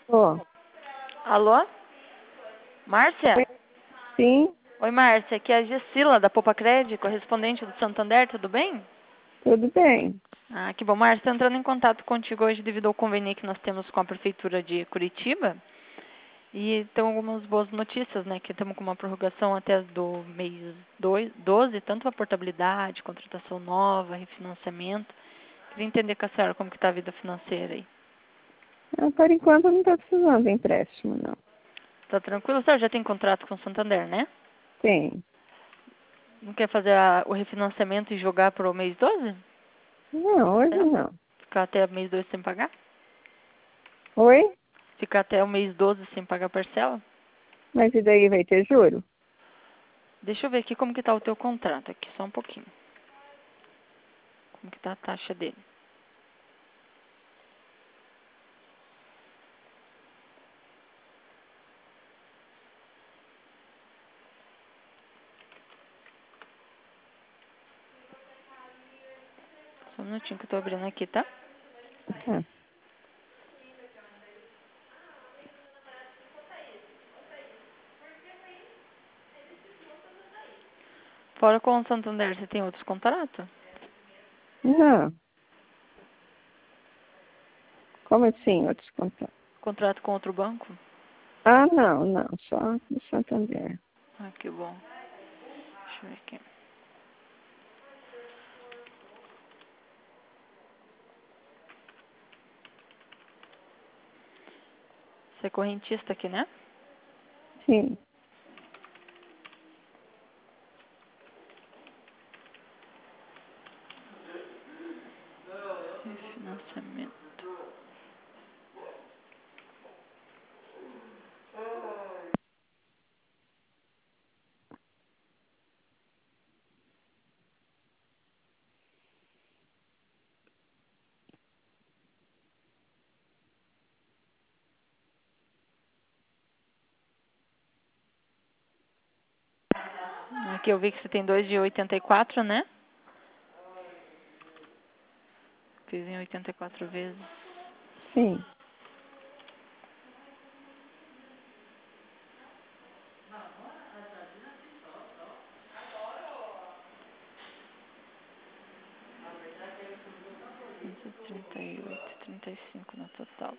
Ó, Alô? Márcia? oi, sim, Oi, Márcia. Aqui é a Gessila, da Popacred, correspondente do Santander, tudo bem? tudo bem. Ah, que bom. Márcia, estou entrando em contato contigo hoje devido ao convênio que nós temos com a Prefeitura de Curitiba. E tem algumas boas notícias, né? Que estamos com uma prorrogação até do mês 12, tanto a portabilidade, contratação nova, refinanciamento. Queria entender com a senhora como que está a vida financeira aí. Por enquanto não estou precisando de empréstimo, não. Tá tranquilo? A senhora já tem contrato com o Santander, né? Tem. Não quer fazer o refinanciamento e jogar para o mês 12? Não, hoje Certo? não. Ficar até o mês 12 sem pagar? Oi? Ficar até o mês 12 sem pagar parcela? Mas e daí vai ter juro? Deixa eu ver aqui como que tá o teu contrato aqui, só um pouquinho. Como que tá a taxa dele. Só um minutinho que eu tô abrindo aqui, tá? Tá. Fora com o Santander, você tem outros contratos? Não. Como assim, outros contatos? Contrato com outro banco? Ah, não, não. Só no Santander. Ah, que bom. Deixa eu ver aqui. Você é correntista aqui, né? Sim. Refinanciamento. Aqui eu vi que você tem dois de 84, né? Fiz em 84 vezes. Sim. 138, 35 no total.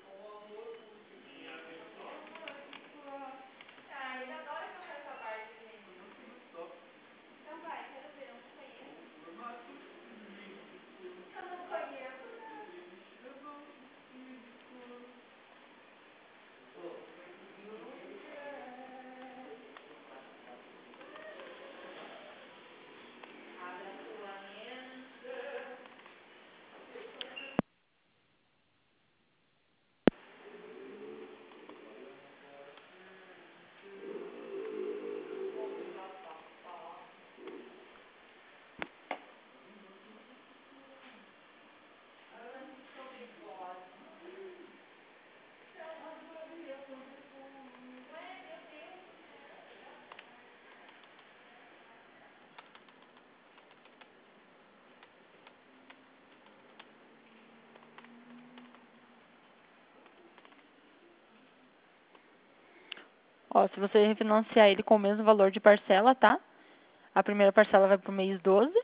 Ó, se você refinanciar ele com o mesmo valor de parcela, tá? A primeira parcela vai pro mês 12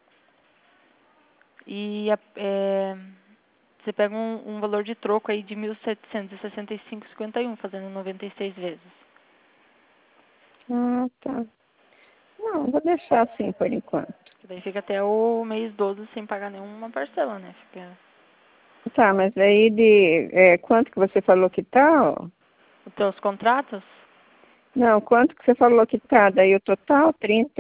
e você pega um valor de troco aí de 1.765,51, fazendo 96 vezes. Ah, tá. Não, vou deixar assim por enquanto. Que daí fica até o mês 12 sem pagar nenhuma parcela, né? Fica Tá, mas aí quanto que você falou que tá, ó? os teus contratos Não, quanto que você falou que tá? Daí o total, 30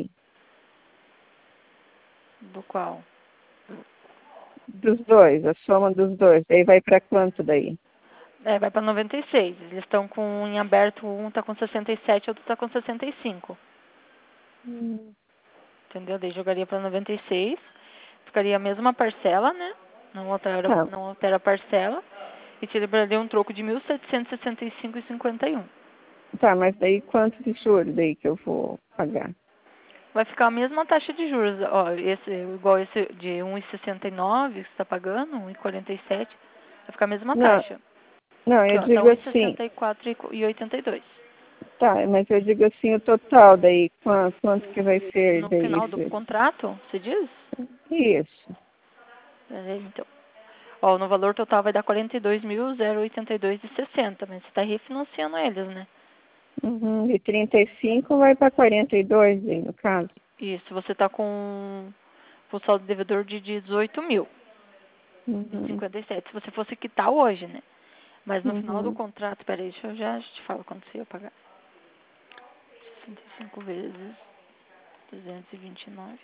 do qual? dos dois, a soma dos dois. Daí vai para quanto daí? É, vai para 96. Eles estão com em aberto, um tá com 67, outro tá com 65. Hum. Entendeu? Daí jogaria para 96. Ficaria a mesma parcela, né? Tá, Não altera a parcela. E te livraria um troco de 1.765,51. tá, mas daí quanto de juros daí que eu vou pagar? Vai ficar a mesma taxa de juros. Ó, igual esse de 1,69 que você está pagando, 1,47. Vai ficar a mesma Não, taxa. Não, Aqui, eu ó, tá digo assim, 1,64 e 82. tá, mas eu digo assim, o total daí, quanto que vai ser No daí? final do contrato, você diz? Isso. Peraí, então. Ó, no valor total vai dar 42.082,60, mas você está refinanciando eles, né? Uhum. De 35 vai para 42 aí, no caso. Isso, você está com saldo devedor de 18 mil e Uhum. 57. Se você fosse quitar hoje, né? Mas no final do Uhum. contrato, peraí, deixa eu já te falo quanto você ia pagar. 65 vezes 229.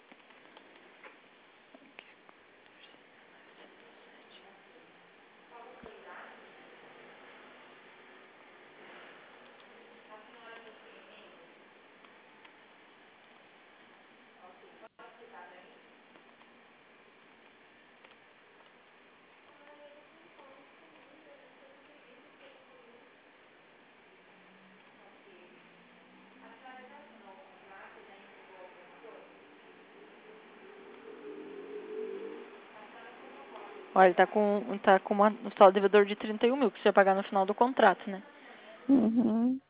Olha, ele tá com um saldo devedor de 31 mil, que você vai pagar no final do contrato, né? Uhum.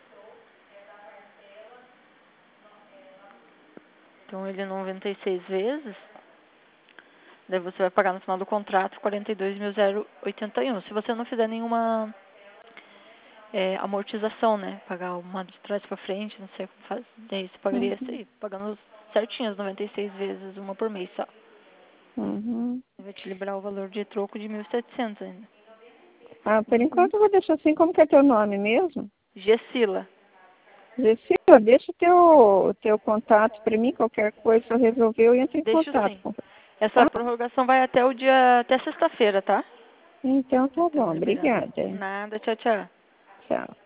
Então ele 96 vezes, daí você vai pagar no final do contrato 42.081. Se você não fizer nenhuma amortização, né? Pagar uma de trás pra frente, não sei como faz. Daí você pagaria isso Uhum. aí, pagando certinho as 96 vezes, uma por mês só. Uhum. Vai te liberar o valor de troco de 1.700 ainda. Ah, por enquanto eu vou deixar assim, como que é teu nome mesmo? Gessila. Cecília, deixa o teu contato para mim, qualquer coisa, se eu resolver, eu entro em Deixa contato, sim. Essa tá? prorrogação vai até sexta-feira, tá? Então tá Então, bom, liberar. obrigada. Nada, tchau, tchau. Tchau.